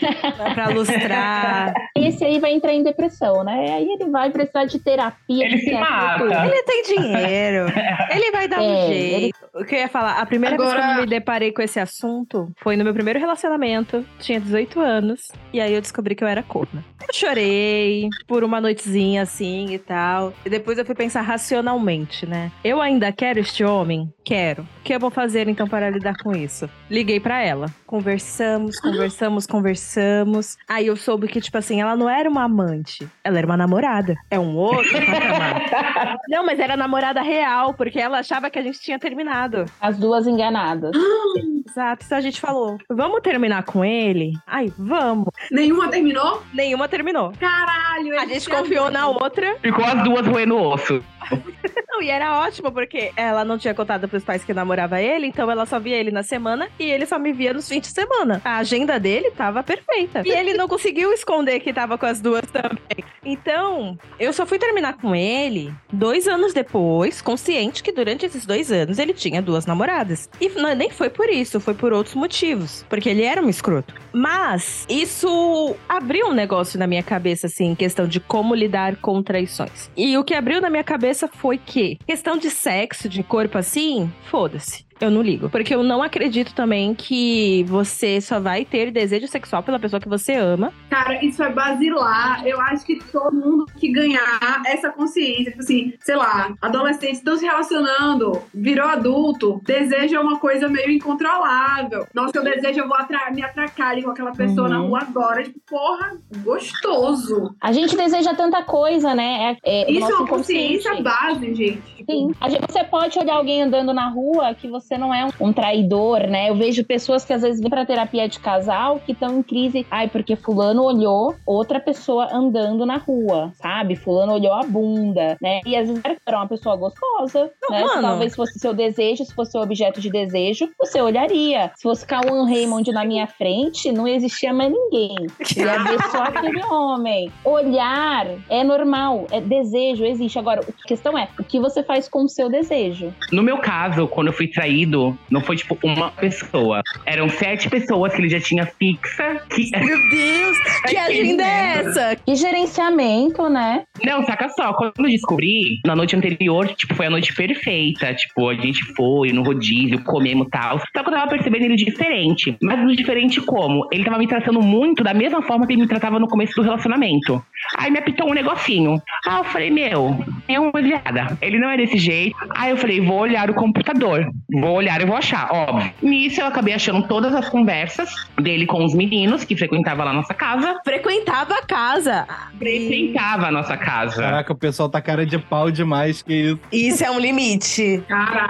Pra lustrar. Esse aí vai entrar em depressão, né? Aí ele vai precisar de terapia. Ele se mata. Ele tem dinheiro. Ele vai dar é, um jeito. Ele... O que eu ia falar, a primeira Agora... vez que eu me deparei com esse assunto foi no meu primeiro relacionamento. Tinha dezoito anos. E aí eu descobri que eu era corna. Eu chorei por uma noitezinha assim e tal. E depois eu fui pensar racionalmente, né? Eu ainda quero este homem? Quero. O que eu vou fazer então para lidar com isso? Liguei pra ela. Conversamos, conversamos, conversamos. Aí eu soube que, tipo assim, ela não era uma amante. Ela era uma namorada. É um outro patamar. Não, mas era namorada real, porque ela achava que a gente tinha terminado. As duas enganadas. Exato. Então a gente falou, vamos terminar com ele? Ai, vamos. Nenhuma terminou? Nenhuma terminou. Caralho. A gente confiou na outra. Ficou as duas roendo o osso. Não, e era ótimo, porque ela não tinha contado pros pais que namorava ele, então ela só via ele na semana e ele só me via nos fins de semana. A agenda dele tava perfeita. E ele não conseguiu esconder que tava com as duas também. Então, eu só fui terminar com ele dois anos depois, consciente que durante esses dois anos ele tinha duas namoradas. E não, nem foi por isso, foi por outros motivos. Porque ele era um escroto. Mas isso abriu um negócio na minha cabeça, assim, em questão de como lidar com traições. E o que abriu na minha cabeça foi que questão de sexo, de corpo assim, foda-se. Eu não ligo. Porque eu não acredito também que você só vai ter desejo sexual pela pessoa que você ama. Cara, isso é basilar. Eu acho que todo mundo que ganhar essa consciência, tipo assim, sei lá, adolescentes estão se relacionando, virou adulto, desejo é uma coisa meio incontrolável. Nossa, eu desejo, eu vou atra- me atracar ali com aquela pessoa uhum. na rua agora. Tipo, porra, gostoso. A gente deseja tanta coisa, né? É, é, isso é uma consciência base, gente. Sim. A gente, você pode olhar alguém andando na rua que você Você não é um, um traidor, né? Eu vejo pessoas que às vezes vêm pra terapia de casal que estão em crise. Ai, porque fulano olhou outra pessoa andando na rua, sabe? Fulano olhou a bunda, né? E às vezes era uma pessoa gostosa, não, né? Se talvez fosse seu desejo, se fosse seu objeto de desejo, você olharia. Se fosse Cauã Raymond na minha frente, não existia mais ninguém. Eu ia ver só aquele homem. Olhar é normal, é desejo, existe. Agora, a questão é, o que você faz com o seu desejo? No meu caso, quando eu fui traído, não foi tipo uma pessoa. Eram sete pessoas que ele já tinha fixa. Que... Meu Deus! Que agenda é essa? Que gerenciamento, né? Não, saca só. Quando eu descobri, na noite anterior, tipo, foi a noite perfeita. Tipo, a gente foi no rodízio, comemos e tal. Só que eu tava percebendo ele diferente. Mas diferente como? Ele tava me tratando muito da mesma forma que ele me tratava no começo do relacionamento. Aí me apitou um negocinho. Ah, eu falei, meu, é uma olhada. Ele não é desse jeito. Aí eu falei, vou olhar o computador. Vou olhar e vou achar, óbvio. Nisso eu acabei achando todas as conversas dele com os meninos que frequentavam lá a nossa casa. Frequentava a casa? Frequentava a nossa casa. Caraca, o pessoal tá cara de pau demais, que isso. Isso é um limite.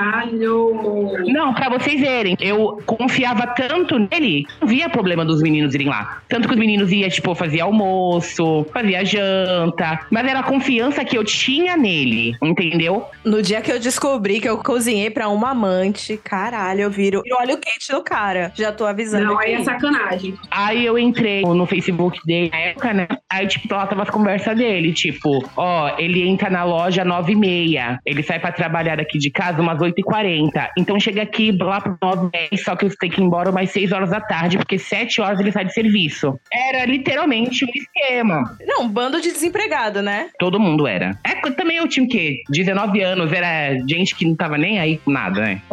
Caralho. Não, pra vocês verem, eu confiava tanto nele, não via problema dos meninos irem lá. Tanto que os meninos iam, tipo, fazer almoço, fazia janta, mas era a confiança que eu tinha nele, entendeu? No dia que eu descobri que eu cozinhei pra uma amante, caralho, eu viro óleo quente no cara. Já tô avisando. Não, aqui. aí é sacanagem. Aí eu entrei no Facebook dele na época, né? Aí, tipo, lá tava as conversas dele, tipo, ó, ele entra na loja nove e meia, ele sai pra trabalhar daqui de casa umas oito e quarenta, então chega aqui lá pro nove e meia, só que eu tenho que ir embora umas seis horas da tarde, porque sete horas ele sai de serviço. Era literalmente um esquema. Não, um bando de desempregado, né? Todo mundo era. É, também eu tinha o quê? dezenove anos, era gente que não tava nem aí com nada, né? Uma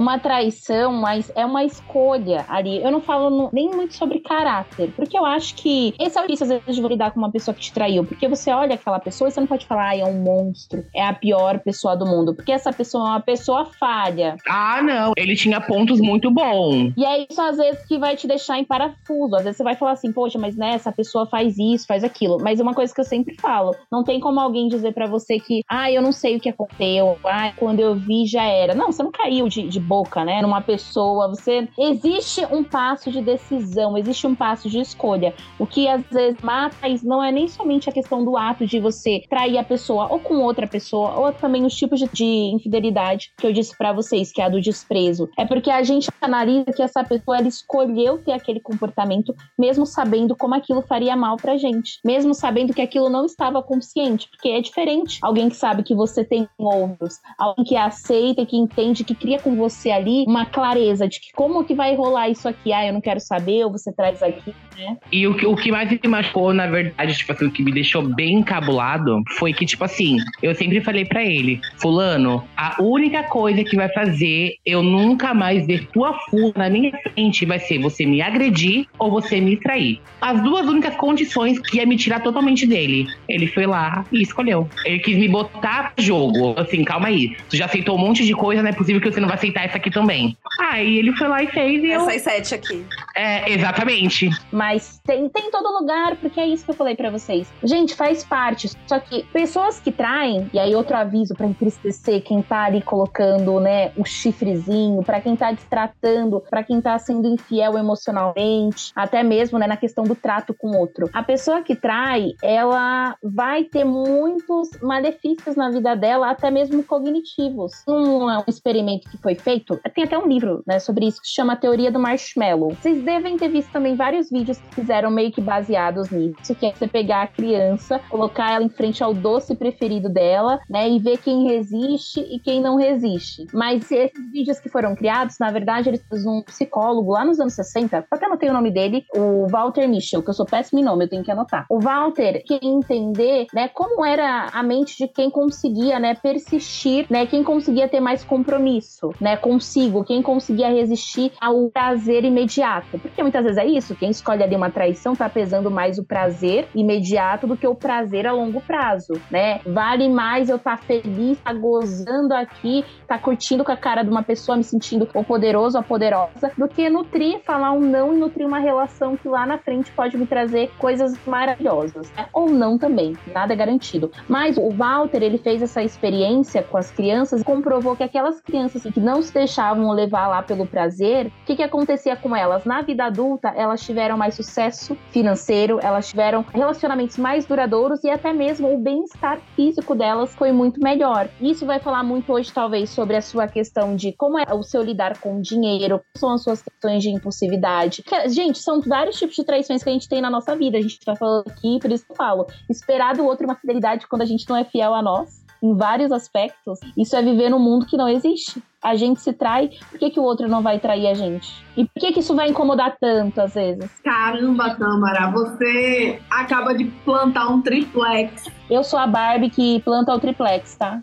uma traição, mas é uma escolha ali. Eu não falo no, nem muito sobre caráter, porque eu acho que esse é o risco, às vezes, de você lidar com uma pessoa que te traiu, porque você olha aquela pessoa e você não pode falar, ah, é um monstro, é a pior pessoa do mundo, porque essa pessoa é uma pessoa falha. Ah, não, ele tinha pontos muito bons. E é isso, às vezes, que vai te deixar em parafuso. Às vezes você vai falar assim, poxa, mas né, essa pessoa faz isso, faz aquilo. Mas uma coisa que eu sempre falo, não tem como alguém dizer pra você que, ah, eu não sei o que aconteceu, ah, quando eu vi já era. Não, você não caiu de, de boca, né, numa pessoa. Você... Existe um passo de decisão, existe um passo de escolha. O que às vezes mata não é nem somente a questão do ato de você trair a pessoa ou com outra pessoa, ou também os tipos de, de infidelidade que eu disse pra vocês, que é a do desprezo. É porque a gente analisa que essa pessoa, ela escolheu ter aquele comportamento, mesmo sabendo como aquilo faria mal pra gente. Mesmo sabendo que aquilo não estava consciente, porque é diferente. Alguém que sabe que você tem outros, alguém que aceita, que entende, que cria com você ali uma clareza de que como que vai rolar isso aqui, ah, eu não quero saber, ou você traz aqui, né? E o que, o que mais me machucou, na verdade, tipo assim, o que me deixou bem encabulado foi que, tipo assim, eu sempre falei pra ele, fulano, a única coisa que vai fazer eu nunca mais ver tua fula na minha frente vai ser você me agredir ou você me trair. As duas únicas condições que ia me tirar totalmente dele. Ele foi lá e escolheu. Ele quis me botar pro jogo. Assim, calma aí. Tu já aceitou um monte de coisa, não é possível que você não vai aceitar essa aqui também. Aí ele foi lá e fez e eu... Essas sete aqui. É, exatamente. Mas tem, tem em todo lugar, porque é isso que eu falei pra vocês. Gente, faz parte. Só que pessoas que traem, e aí outro aviso pra entristecer quem tá ali colocando, né, o chifrezinho, pra quem tá destratando, pra quem tá sendo infiel emocionalmente, até mesmo, né, na questão do trato com o outro. A pessoa que trai, ela vai ter muitos malefícios na vida dela, até mesmo cognitivos. Um, um experimento que foi feito, tem até um livro, né, sobre isso, que se chama A Teoria do Marshmallow. Vocês devem ter visto também vários vídeos que fizeram meio que baseados nisso, que é você pegar a criança, colocar ela em frente ao doce preferido dela, né, e ver quem resiste e quem não resiste. Mas esses vídeos que foram criados, na verdade, eles fizeram um psicólogo lá nos anos sessenta, até anotei o nome dele, o Walter Mischel, que eu sou péssimo em nome, eu tenho que anotar. O Walter queria entender, né, como era a mente de quem conseguia, né, persistir, né, quem conseguia ter mais compromisso, né, consigo, quem conseguia resistir ao prazer imediato. Porque muitas vezes é isso, quem escolhe ali uma traição tá pesando mais o prazer imediato do que o prazer a longo prazo, né? Vale mais eu tá feliz, tá gozando aqui, tá curtindo com a cara de uma pessoa, me sentindo o poderoso, a poderosa, do que nutrir, falar um não e nutrir uma relação que lá na frente pode me trazer coisas maravilhosas, né? Ou não também, nada é garantido. Mas o Walter, ele fez essa experiência com as crianças e comprovou que aquelas crianças que não se deixavam levar lá pelo prazer, o que que acontecia com elas? Na vida adulta, elas tiveram mais sucesso financeiro, elas tiveram relacionamentos mais duradouros e até mesmo o bem-estar físico delas foi muito melhor. Isso vai falar muito hoje, talvez, sobre a sua questão de como é o seu lidar com dinheiro, quais são as suas questões de impulsividade. Que, gente, são vários tipos de traições que a gente tem na nossa vida. A gente tá falando aqui, por isso que eu falo, esperar do outro uma fidelidade quando a gente não é fiel a nós, em vários aspectos, isso é viver num mundo que não existe. A gente se trai, por que que o outro não vai trair a gente? E por que que isso vai incomodar tanto, às vezes? Caramba, Tâmara, você acaba de plantar um triplex. Eu sou a Barbie que planta o triplex, tá?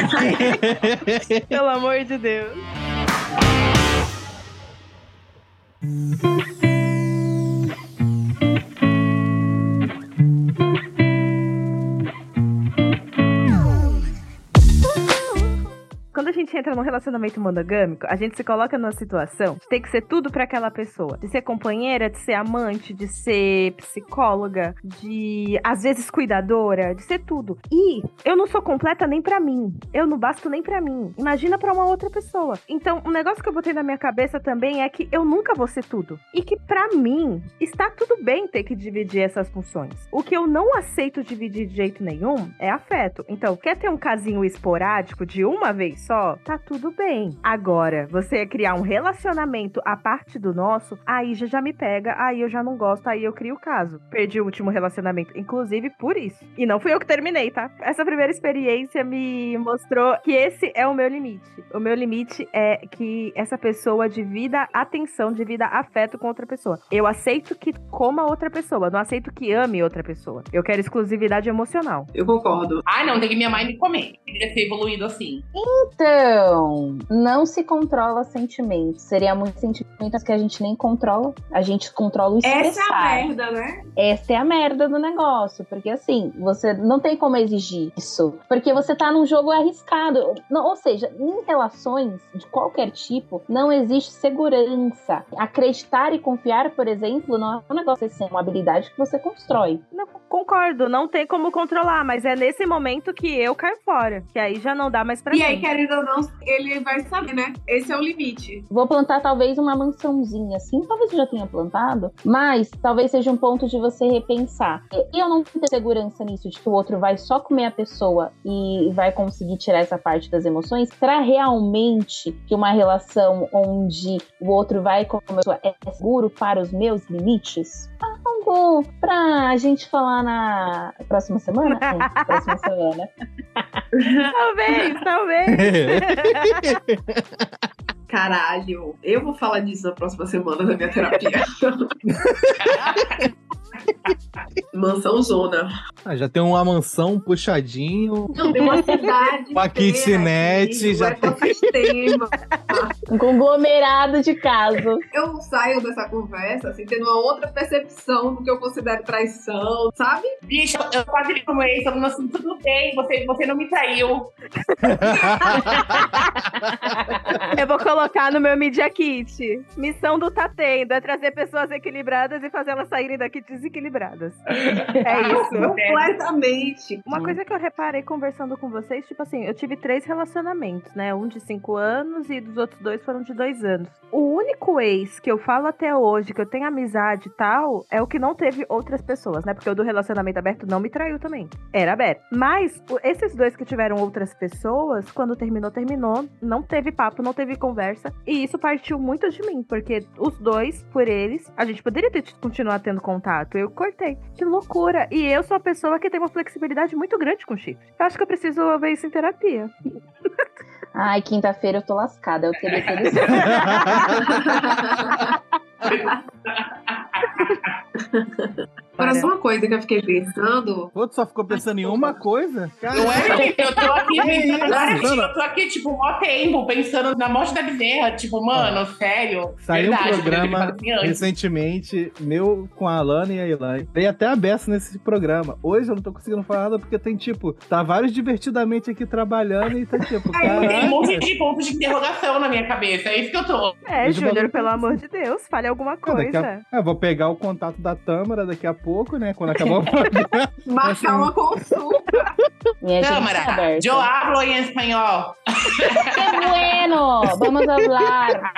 Pelo amor de Deus. Quando a gente entra num relacionamento monogâmico, a gente se coloca numa situação de ter que ser tudo pra aquela pessoa. De ser companheira, de ser amante, de ser psicóloga, de, às vezes, cuidadora, de ser tudo. E eu não sou completa nem pra mim. Eu não basto nem pra mim. Imagina pra uma outra pessoa. Então, um negócio que eu botei na minha cabeça também é que eu nunca vou ser tudo. E que, pra mim, está tudo bem ter que dividir essas funções. O que eu não aceito dividir de jeito nenhum é afeto. Então, quer ter um casinho esporádico de uma vez só, tá tudo bem. Agora, você criar um relacionamento à parte do nosso, aí já, já me pega, aí eu já não gosto, aí eu crio o caso. Perdi o último relacionamento, inclusive por isso. E não fui eu que terminei, tá? Essa primeira experiência me mostrou que esse é o meu limite. O meu limite é que essa pessoa divida atenção, divida afeto com outra pessoa. Eu aceito que coma outra pessoa, não aceito que ame outra pessoa. Eu quero exclusividade emocional. Eu concordo. Ah, não, tem que minha mãe me comer. Queria ser evoluído assim. Então, Então, não se controla sentimentos. Seria muitos sentimentos que a gente nem controla. A gente controla o expressar. Essa é a merda, né? Essa é a merda do negócio. Porque assim, você não tem como exigir isso. Porque você tá num jogo arriscado. Não, ou seja, em relações de qualquer tipo, não existe segurança. Acreditar e confiar, por exemplo, não é um negócio assim, é uma habilidade que você constrói. Não, concordo, não tem como controlar, mas é nesse momento que eu caio fora. Que aí já não dá mais pra E mim. aí, querendo ou não, ele vai saber, né? Esse é o limite. Vou plantar talvez uma mansãozinha assim, talvez eu já tenha plantado, mas talvez seja um ponto de você repensar. E eu não tenho segurança nisso, de que o outro vai só comer a pessoa e vai conseguir tirar essa parte das emoções, pra realmente que uma relação onde o outro vai comer a pessoa é seguro para os meus limites? Ah, vamos pra gente falar na próxima semana? Sim, próxima semana. Talvez, talvez. Caralho, eu vou falar disso na próxima semana da minha terapia. Mansão zona. Ah, já tem uma mansão puxadinho. Não, tem uma cidade. Uma kitnet, já tem. Ecossistema. Um conglomerado de casos. Eu saio dessa conversa assim, tendo uma outra percepção do que eu considero traição, sabe? Bicho, eu quase li como ex, falando assim, tudo bem, você, você não me traiu. Eu vou colocar no meu Media Kit. Missão do Tá Tendo é trazer pessoas equilibradas e fazer elas saírem daqui desequilibradas. É isso. Completamente. Uma coisa que eu reparei conversando com vocês, tipo assim, eu tive três relacionamentos, né? Um de cinco anos e dos outros dois foram de dois anos. O único ex que eu falo até hoje, que eu tenho amizade e tal, é o que não teve outras pessoas, né? Porque o do relacionamento aberto não me traiu também. Era aberto. Mas esses dois que tiveram outras pessoas, quando terminou, terminou. Não teve papo, não teve conversa. E isso partiu muito de mim, porque os dois, por eles, a gente poderia ter continuado tendo contato. Eu cortei. Que loucura. E eu sou a pessoa que tem uma flexibilidade muito grande com chifre. Eu acho que eu preciso ver isso em terapia. Ai, quinta-feira eu tô lascada. Eu teria que ter Agora, só uma coisa que eu fiquei pensando. O outro só ficou pensando em uma coisa? Não é? Eu tô aqui pensando agora, Isso, eu tô aqui, tipo, mó tempo, pensando na morte da Bezerra. Tipo, mano, sério. Saiu um verdade, programa assim antes. recentemente, meu com a Alana e a Ilane. Dei até a beça nesse programa. Hoje eu não tô conseguindo falar nada porque tem, tipo, tá vários divertidamente aqui trabalhando e tá, tipo, Tem um monte caraca. de pontos de interrogação na minha cabeça. É isso que eu tô. É, Deixa eu Júnior, botar- pelo amor de Deus, fale alguma Ah, daqui coisa. a... Eu vou pegar o contato da Tâmara daqui a pouco, né? Quando acabar o programa. Marcar uma consulta. Minha gente Câmara, aberta. eu hablo em espanhol. Que bueno! Vamos falar.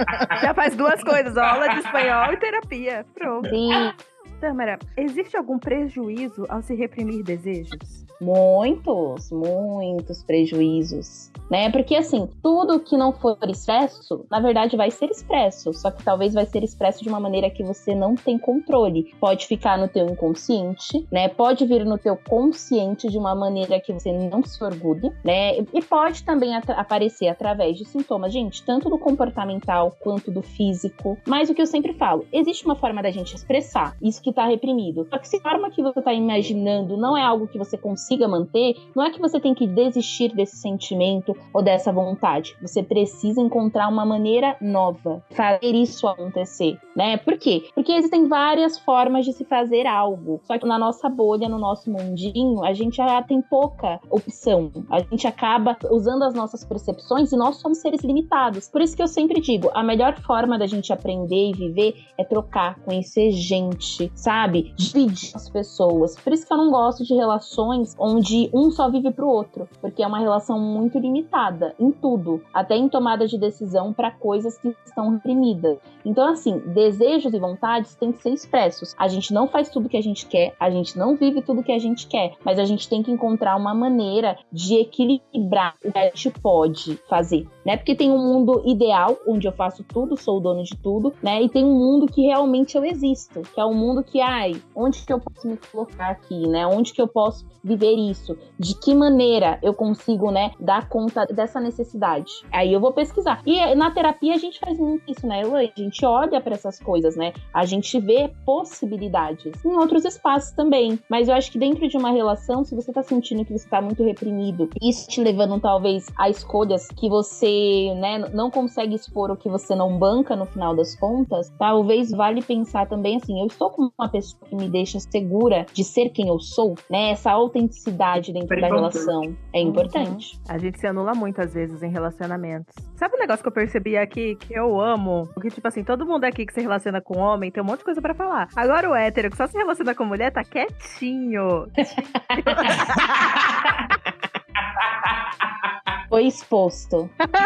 Já faz duas coisas, ó, aula de espanhol e terapia. Pronto. Sim, Tâmara, existe algum prejuízo ao se reprimir desejos? muitos, muitos prejuízos, né? Porque assim, tudo que não for expresso, na verdade vai ser expresso, só que talvez vai ser expresso de uma maneira que você não tem controle. Pode ficar no teu inconsciente, né? Pode vir no teu consciente de uma maneira que você não se orgulhe, né? E pode também atra- aparecer através de sintomas, gente, tanto do comportamental quanto do físico. Mas o que eu sempre falo, existe uma forma da gente expressar isso que tá reprimido. Só que se a forma que você tá imaginando não é algo que você consiga manter, não é que você tem que desistir desse sentimento ou dessa vontade. Você precisa encontrar uma maneira nova, fazer isso acontecer, né? Por quê? Porque existem várias formas de se fazer algo. Só que na nossa bolha, no nosso mundinho, a gente já tem pouca opção. A gente acaba usando as nossas percepções e nós somos seres limitados. Por isso que eu sempre digo, a melhor forma da gente aprender e viver é trocar, conhecer gente, sabe? Dividir as pessoas. Por isso que eu não gosto de relações onde um só vive pro outro, porque é uma relação muito limitada em tudo, até em tomada de decisão para coisas que estão reprimidas. Então, assim, desejos e vontades têm que ser expressos. A gente não faz tudo que a gente quer, a gente não vive tudo que a gente quer, mas a gente tem que encontrar uma maneira de equilibrar o que a gente pode fazer, né? Porque tem um mundo ideal, onde eu faço tudo, sou o dono de tudo, né? E tem um mundo que realmente eu existo, que é um mundo que, ai, onde que eu posso me colocar aqui, né? Onde que eu posso viver isso? De que maneira eu consigo, né, dar conta dessa necessidade? Aí eu vou pesquisar. E na terapia a gente faz muito isso, né, Elaine? A gente olha para essas coisas, né? A gente vê possibilidades em outros espaços também. Mas eu acho que dentro de uma relação, se você tá sentindo que você tá muito reprimido, isso te levando talvez a escolhas que você, né, não consegue expor o que você não banca no final das contas, talvez vale pensar também assim, eu estou com uma pessoa que me deixa segura de ser quem eu sou, né? Essa autenticidade dentro É da importante. relação é importante. Uhum. A gente se anula muitas vezes em relacionamentos. Sabe um negócio que eu percebi aqui, que eu amo? Porque, tipo assim, todo mundo aqui que se relaciona com homem tem um monte de coisa pra falar. Agora o hétero que só se relaciona com mulher tá quietinho. Foi exposto.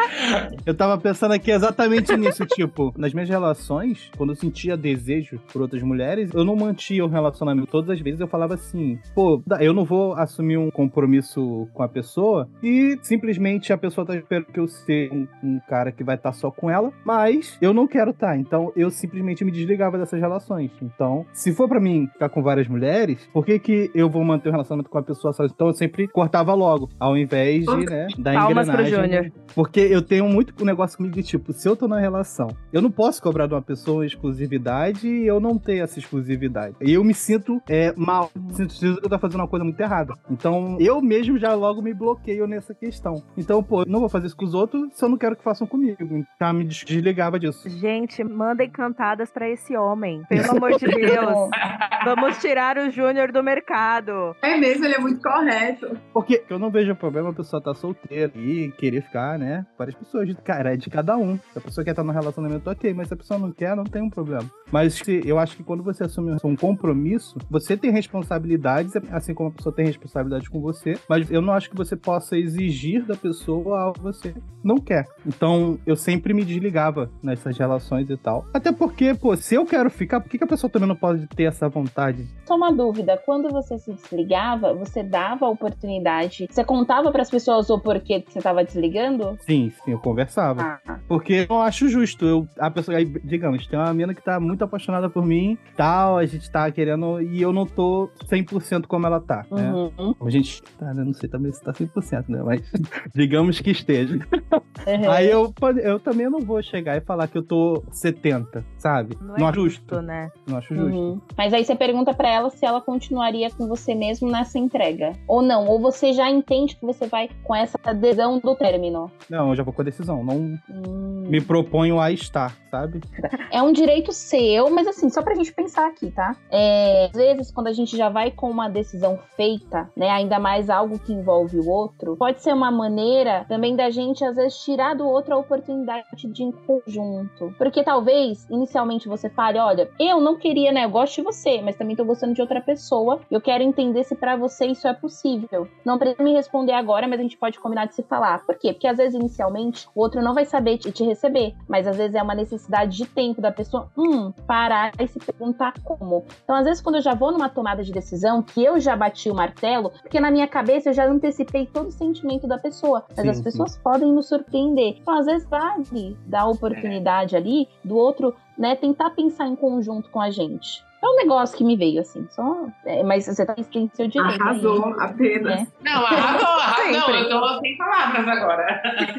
Eu tava pensando aqui exatamente nisso, tipo, nas minhas relações, quando eu sentia desejo por outras mulheres, eu não mantinha o relacionamento. Todas as vezes eu falava assim, pô, eu não vou assumir um compromisso com a pessoa e simplesmente a pessoa tá esperando que eu seja um, um cara que vai estar só com ela, mas eu não quero estar. Então eu simplesmente me desligava dessas relações. Então, se for pra mim ficar com várias mulheres, por que que eu vou manter um relacionamento com a pessoa só? Então eu sempre cortava logo, ao invés de, né, da Palmas pro Júnior. Porque eu tenho muito um negócio comigo de tipo, se eu tô numa relação, eu não posso cobrar de uma pessoa uma exclusividade e eu não ter essa exclusividade. E eu me sinto é, mal, sinto que eu tô fazendo uma coisa muito errada. Então, eu mesmo já logo me bloqueio nessa questão. Então, pô, eu não vou fazer isso com os outros se eu não quero que façam comigo. Então, me desligava disso. Gente, mandem cantadas pra esse homem. Pelo amor de Deus. Vamos tirar o Júnior do mercado. É mesmo, ele é muito correto. Porque eu não vejo problema a pessoa estar solteira e querer ficar, né? Várias pessoas, de, cara, é de cada um. Se a pessoa quer estar no relacionamento, ok, mas se a pessoa não quer, não tem um problema. Mas eu acho que quando você assume um compromisso, você tem responsabilidades, assim como a pessoa tem responsabilidade com você, mas eu não acho que você possa exigir da pessoa algo que você não quer. Então, eu sempre me desligava nessas relações e tal. Até porque, pô, se eu quero ficar, por que que a pessoa também não pode ter essa vontade? Só uma dúvida, quando você se desligava, você dava a oportunidade, você contava para as pessoas o porquê que você tava desligando? Sim, sim, eu conversava. Ah. Porque eu não acho justo. Eu, a pessoa, aí, digamos, tem uma menina que tá muito apaixonada por mim, tal, a gente tá querendo, e eu não tô cem por cento como ela tá, né? Uhum. A gente, tá, né? Não sei também se tá cem por cento, né? Mas digamos que esteja. Uhum. Aí eu, eu também não vou chegar e falar que eu tô setenta, sabe? Não, Não é acho justo. né? Não acho justo. Uhum. Mas aí você pergunta pra ela se ela continuaria com você mesmo nessa entrega. Ou não, ou você já entende que você vai com essa adesão do término. Não, eu já vou com a decisão. Não Hum. me proponho a estar, sabe? É um direito seu, mas assim, só pra gente pensar aqui, tá? É, às vezes, quando a gente já vai com uma decisão feita, né, ainda mais algo que envolve o outro, pode ser uma maneira também da gente, às vezes, tirar do outro a oportunidade de ir em conjunto. Porque talvez, inicialmente, você fale, olha, eu não queria, né, eu gosto de você, mas também tô gostando de outra pessoa, eu quero entender se pra você isso é possível. Não precisa me responder agora, mas a gente pode combinar de se falar. Por quê? Porque às vezes, inicialmente, o outro não vai saber te, te receber, mas às vezes é uma necessidade de tempo da pessoa, hum, parar e se perguntar como. Então, às vezes, quando eu já vou numa tomada de decisão, que eu já bati o martelo, porque na minha cabeça eu já antecipei todo o sentimento da pessoa, mas Sim, as pessoas sim. podem nos surpreender. Então, às vezes, vale dar a oportunidade é. ali do outro, né, tentar pensar em conjunto com a gente. É um negócio que me veio, assim, só... É, mas você tá em seu direito. Arrasou, aí, apenas. né? Não, arrasou, arrasou. Não, eu tô sem palavras agora.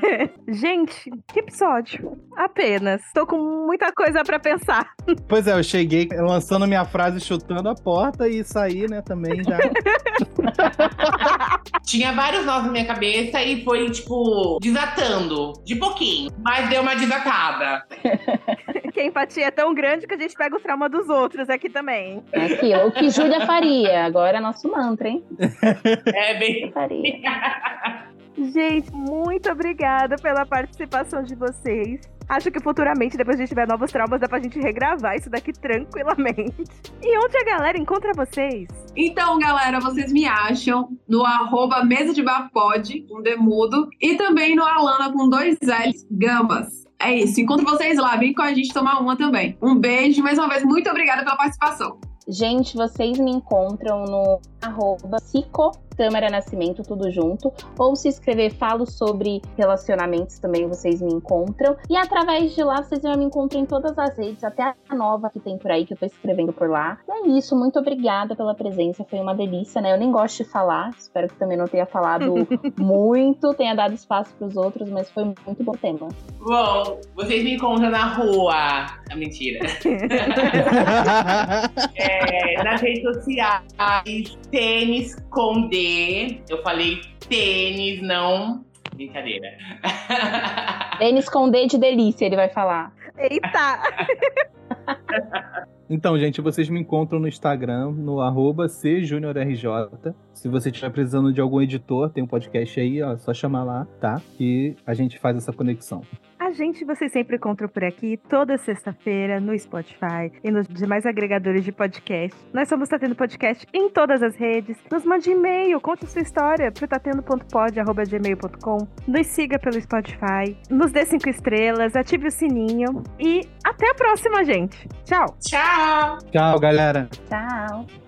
Gente, que episódio. Apenas. Tô com muita coisa pra pensar. Pois é, eu cheguei lançando minha frase, chutando a porta e saí, né, também já. Tinha vários nós na minha cabeça e foi, tipo, desatando. De pouquinho, mas deu uma desatada. Que a empatia é tão grande que a gente pega o trauma dos outros aqui também. É aquilo, o que Júlia faria. Agora é nosso mantra, hein? É bem... Faria. Gente, muito obrigada pela participação de vocês. Acho que futuramente, depois de a gente tiver novos traumas, dá pra gente regravar isso daqui tranquilamente. E onde a galera encontra vocês? Então, galera, vocês me acham no arroba mesa de bar pod, com demudo, e também no Alana com dois L's, Gamas. É isso, encontro vocês lá, vem com a gente tomar uma também. Um beijo, mais uma vez, muito obrigada pela participação. Gente, vocês me encontram no arroba psico Tâmara Nascimento, tudo junto. Ou se escrever Falo Sobre Relacionamentos, também vocês me encontram. E através de lá, vocês já me encontram em todas as redes, até a nova que tem por aí, que eu tô escrevendo por lá. E é isso, muito obrigada pela presença, foi uma delícia, né? Eu nem gosto de falar, espero que também não tenha falado muito, tenha dado espaço pros outros, mas foi muito bom tema. Bom, vocês me encontram na rua. Ah, mentira. é, nas redes sociais, Tênis com D. Eu falei tênis, não brincadeira. Tênis com D de delícia, ele vai falar. Eita! Então, gente, vocês me encontram no Instagram, no arroba C Júnior R J. Se você estiver precisando de algum editor, tem um podcast aí, ó, só chamar lá, tá? E a gente faz essa conexão. A gente, vocês sempre encontram por aqui, toda sexta-feira, no Spotify e nos demais agregadores de podcast. Nós somos Tatendo Podcast em todas as redes. Nos mande e-mail, conte a sua história pro tatendo ponto pod arroba gmail ponto com. Nos siga pelo Spotify, nos dê cinco estrelas, ative o sininho e até a próxima, gente. Tchau! Tchau! Tchau, galera! Tchau!